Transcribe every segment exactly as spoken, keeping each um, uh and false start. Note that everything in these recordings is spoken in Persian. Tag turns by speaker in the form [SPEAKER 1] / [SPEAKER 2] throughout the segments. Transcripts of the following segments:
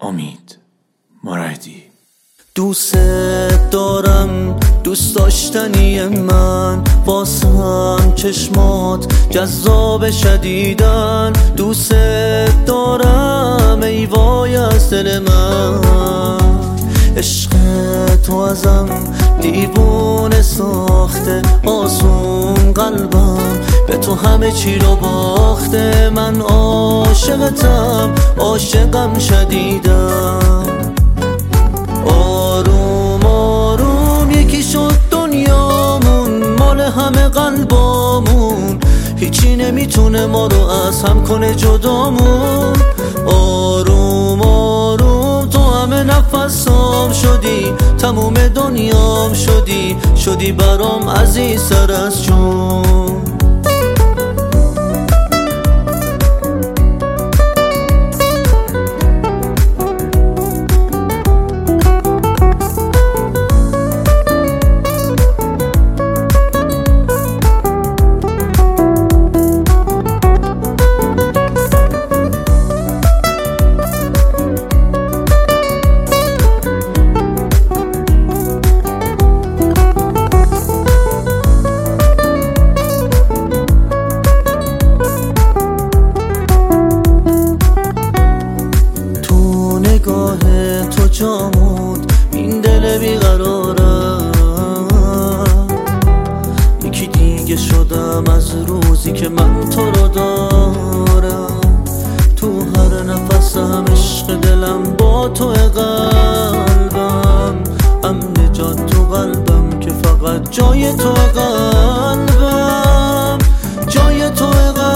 [SPEAKER 1] امید مرادی.
[SPEAKER 2] دوست دارم دوست داشتنی من، واسم چشمات جذاب شدیدن. دوست دارم ای وای از دل من، عشق تو ازم دیوونه ساخته. آسون قلبم به تو همه چی رو باخته. من عاشقتم عاشقم شدیدم. آروم آروم یکی شد دنیامون، مال همه قلبامون. هیچی نمیتونه ما رو از هم کنه جدامون. آروم آروم تو همه نفسام شدی، تموم دنیام شدی. شدی برام عزیزتر از جون. نگاه تو جامود این دل بیقرارم. یکی دیگه شدم از روزی که من تو رو دارم. تو هر نفسم عشق دلم با تو قلبم. امن جان تو قلبم که فقط جای تو قلبم، جای تو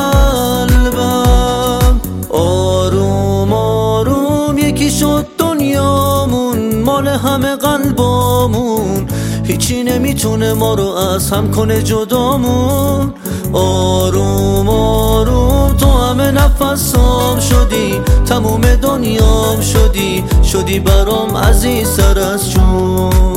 [SPEAKER 2] قلبم. آروم آروم یکی شد دنیامون، مال همه قلبامون. هیچی نمیتونه ما رو از هم کنه جدامون. آروم آروم تو همه نفسام شدی، تموم دنیام شدی. شدی برام عزیزتر از جون.